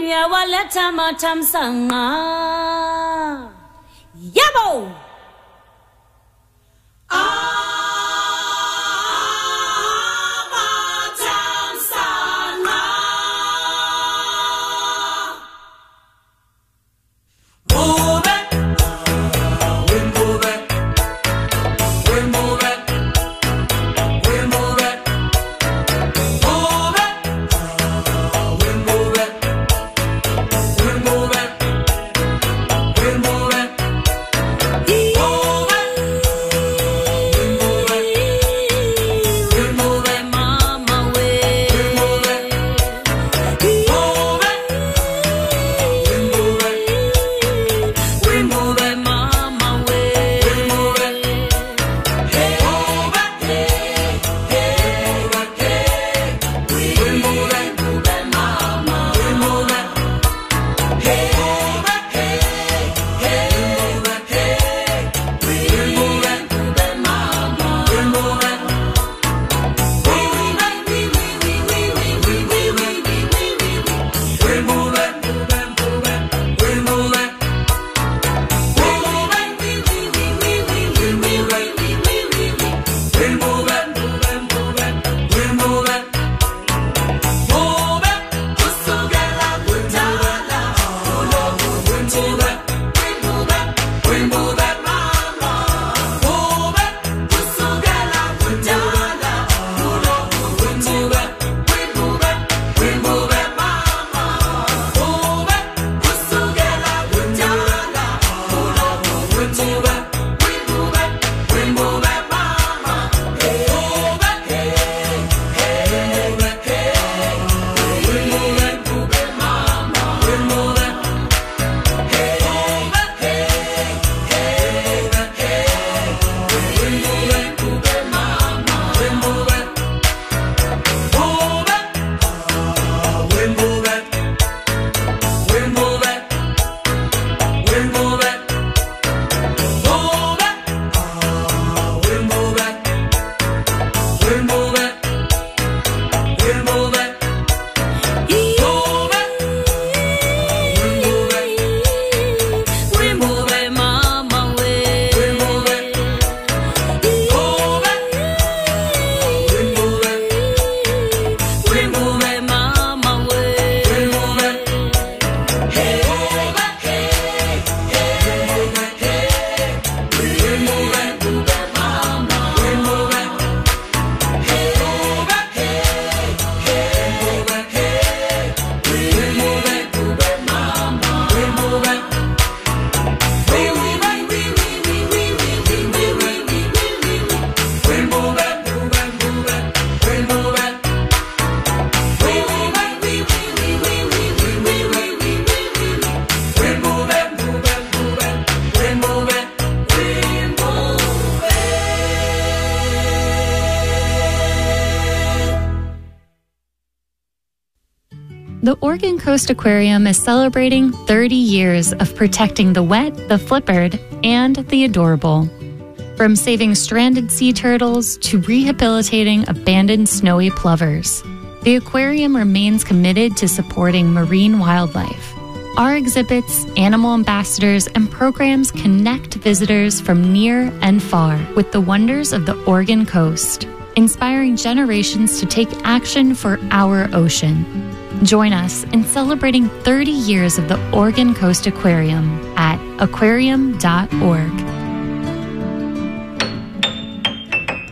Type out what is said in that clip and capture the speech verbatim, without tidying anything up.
Yawaletha Mathamsanqa. Yabo! The Oregon Coast Aquarium is celebrating thirty years of protecting the wet, the flippered, and the adorable. From saving stranded sea turtles to rehabilitating abandoned snowy plovers, the aquarium remains committed to supporting marine wildlife. Our exhibits, animal ambassadors, and programs connect visitors from near and far with the wonders of the Oregon coast, inspiring generations to take action for our ocean. Join us in celebrating thirty years of the Oregon Coast Aquarium at aquarium dot org.